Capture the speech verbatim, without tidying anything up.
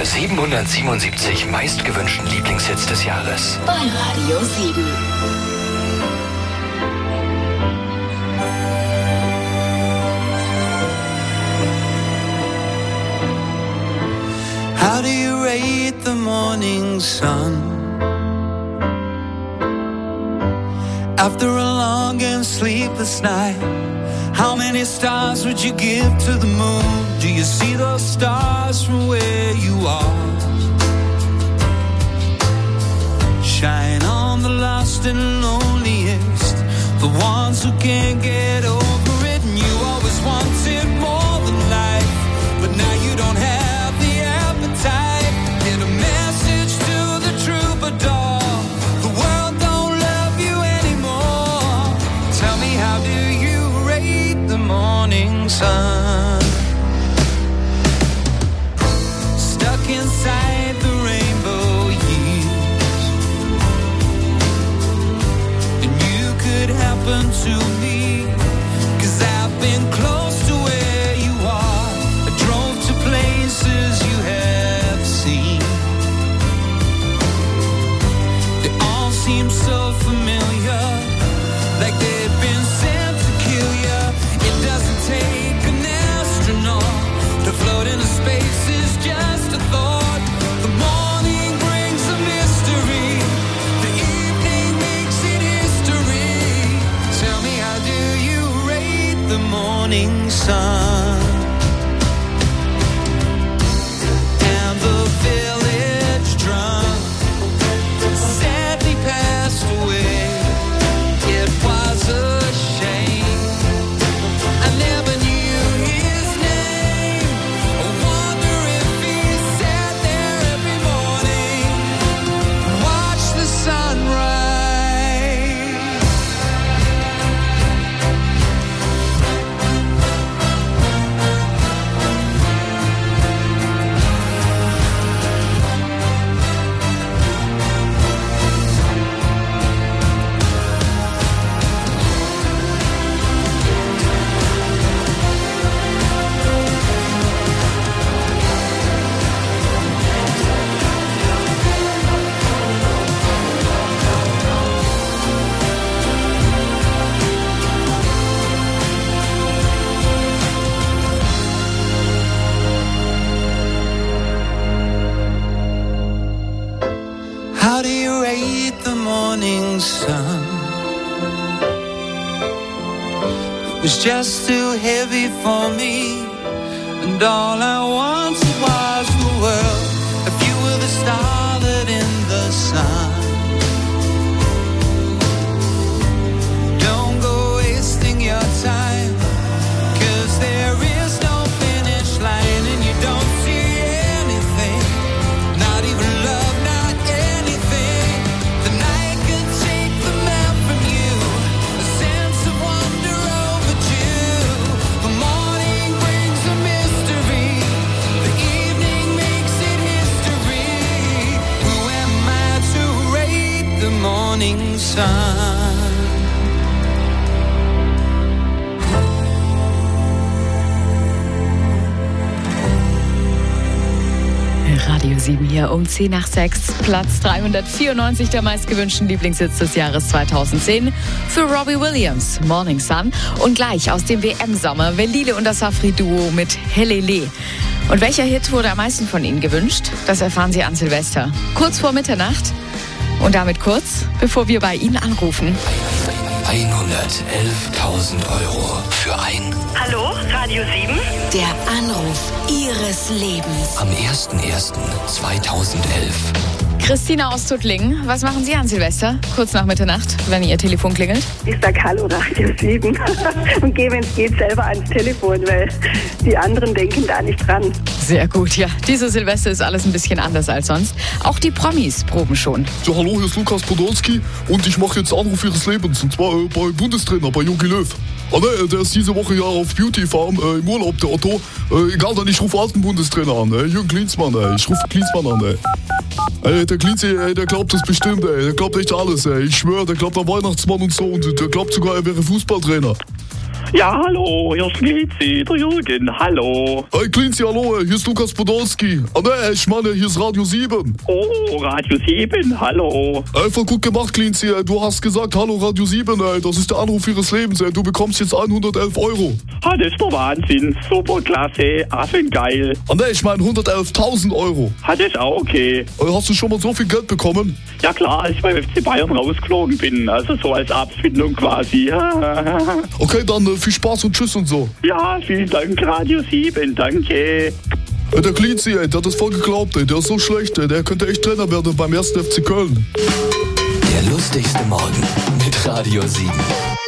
siebenhundertsiebenundsiebzig meistgewünschten Lieblingshits des Jahres. Bei Radio sieben. How do you rate the morning sun? After a long and sleepless night, how many stars would you give to the moon? Do you see those stars from where you are? Shine on the lost and loneliest, the ones who can't get over it. And you always wanted more than life, but now you don't have the appetite. Get a message to the troubadour, the world don't love you anymore. Tell me, how do you rate the morning sun? Stuck inside the rainbow years, and you could happen to me, 'cause I've been close to where you are. I drove to places you have seen. They all seem so familiar, like they've been sent to kill you. It doesn't take an astronaut to float into space, is just a thought. The morning brings a mystery, the evening makes it history. Tell me, how do you rate the morning sun? And the village drum sadly passed away. It was a shame, I never knew his name. I wonder if he sat there every morning, watch the sunrise. How do you rate the morning sun? It was just too heavy for me, and all I wanted was the world. If you were the starlet in the sun, don't go wasting your time, 'cause there is no finish line, and you don't see anything, not even love, not anything. The night could take the map from you, a sense of wonder overdue. The morning brings a mystery, the evening makes it history. Who am I to rate the morning sun? Radio sieben hier um zehn nach sechs, Platz dreihundertvierundneunzig der meistgewünschten Lieblingshits des Jahres zweitausendzehn für Robbie Williams, Morning Sun. Und gleich aus dem W M-Sommer Velile und das Safri-Duo mit Helele. Und welcher Hit wurde am meisten von Ihnen gewünscht? Das erfahren Sie an Silvester, kurz vor Mitternacht. Und damit kurz, bevor wir bei Ihnen anrufen. hundertelftausend Euro für ein... Hallo, Radio sieben? Der Anruf Ihres Lebens. Am erster erster zweitausendelf. Christina aus Tuttlingen, was machen Sie an Silvester, kurz nach Mitternacht, wenn Ihr Telefon klingelt? Ich sag Hallo Radio sieben und gehe, wenn es geht, selber ans Telefon, weil die anderen denken da nicht dran. Sehr gut, ja. Diese Silvester ist alles ein bisschen anders als sonst. Auch die Promis proben schon. Ja, hallo, hier ist Lukas Podolski und ich mache jetzt Anruf Ihres Lebens, und zwar äh, bei Bundestrainer, bei Jogi Löw. Ah ne, der ist diese Woche ja auf Beauty Farm äh, im Urlaub, der Otto. Äh, egal, dann ich rufe alten Bundestrainer an, äh, Jürgen Klinsmann, ey. Ich rufe Klinsmann an, ey. Ey, der Klinzi, ey, der glaubt das bestimmt, ey. Der glaubt echt alles, ey. Ich schwöre, der glaubt an Weihnachtsmann und so, und der glaubt sogar, er wäre Fußballtrainer. Ja, hallo, hier ist Klizi, der Jürgen, hallo. Hey Klinzi, hallo, hier ist Lukas Podolski. Ah ne, ich meine, hier ist Radio sieben. Oh, Radio sieben, hallo. Einfach gut gemacht, Klinzi. Du hast gesagt, hallo Radio sieben, ey. Das ist der Anruf ihres Lebens, ey. Du bekommst jetzt hundertelf Euro. Ah, das ist der Wahnsinn, super klasse, affin geil. Ah ne, ich meine hundertelftausend Euro. Ah, das ist auch okay. Hast du schon mal so viel Geld bekommen? Ja klar, als ich beim F C Bayern rausgeflogen bin, also so als Abfindung quasi. Okay, dann äh, viel Spaß und tschüss und so. Ja, vielen Dank, Radio sieben, danke. Äh, der Klinzi, ey, der hat das voll geglaubt, ey. Der ist so schlecht, ey. Der könnte echt Trainer werden beim ersten F C Köln. Der lustigste Morgen mit Radio sieben.